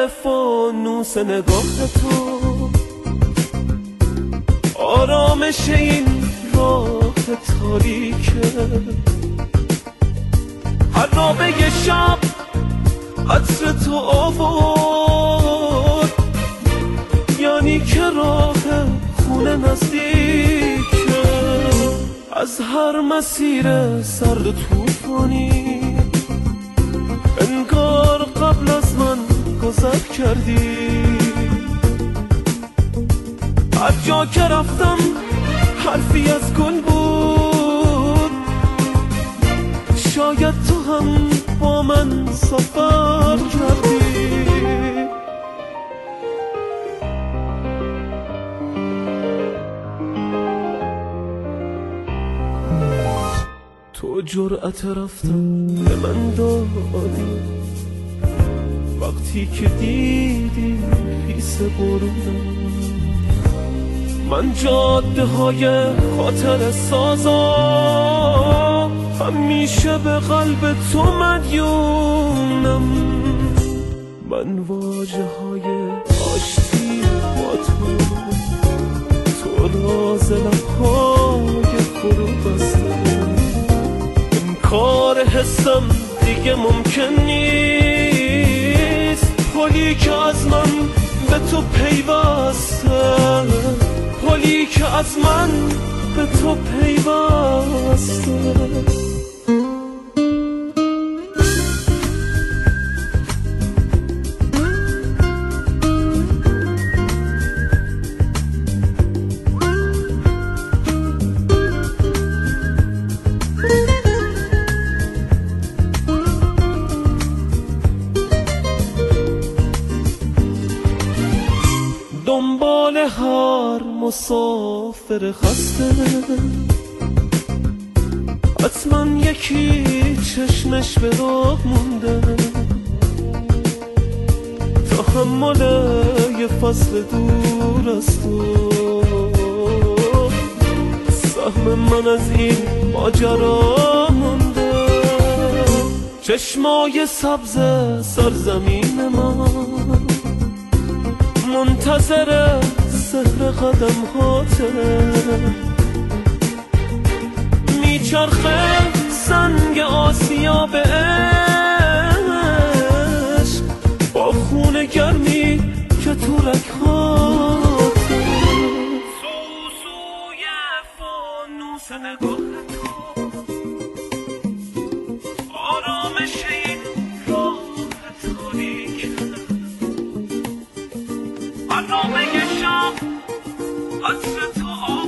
فانوس نگاه تو، آرامش این راه تاریکه. عرابه شب عطر تو آورد، یعنی که راه خونه نزدیکه. از هر مسیر سرد و طوفانی انگار قبل از من گذر کردی. هر جا که رفتم حرفی از گل بود، شاید تو هم با من سفر کردی. تو جرأت رفتن به من دادی، وقتی که دیدی خیس بارونم. من جاده های خاطر سازم، همیشه به قلب تو مدیونم. من واژه های آشتی با تو راز لبهای فرو بسته. انکار حسم دیگه ممکن نیست، حالی که از من به تو پیوسته، حالی که از من به تو پیوسته. دنبال هر مسافر خسته، حتما یکی چشمش به راه مونده. تحمل یه فصل دور از تو، سهم من از این ماجرا مونده. چشمای سبز سرزمین من منتظر سحر قدم هاته. میچرخه سنگ آسیا به عشق، با خون گرمی که تو رگهاته. سوسوی فانوس نگاه تو، آرامش این راه تاریک. عرابه شب عطر تو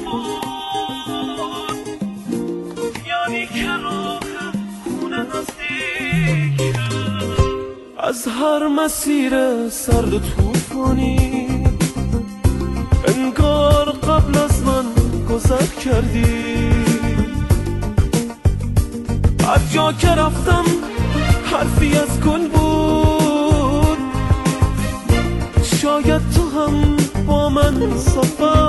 آورد، یعنی که راه خونه نزدیکه. از هر مسیر سرد و طوفانی انگار قبل از من گذر کردی. هر جا که رفتم حرفی از گل بود، شاید تو هم با من سفر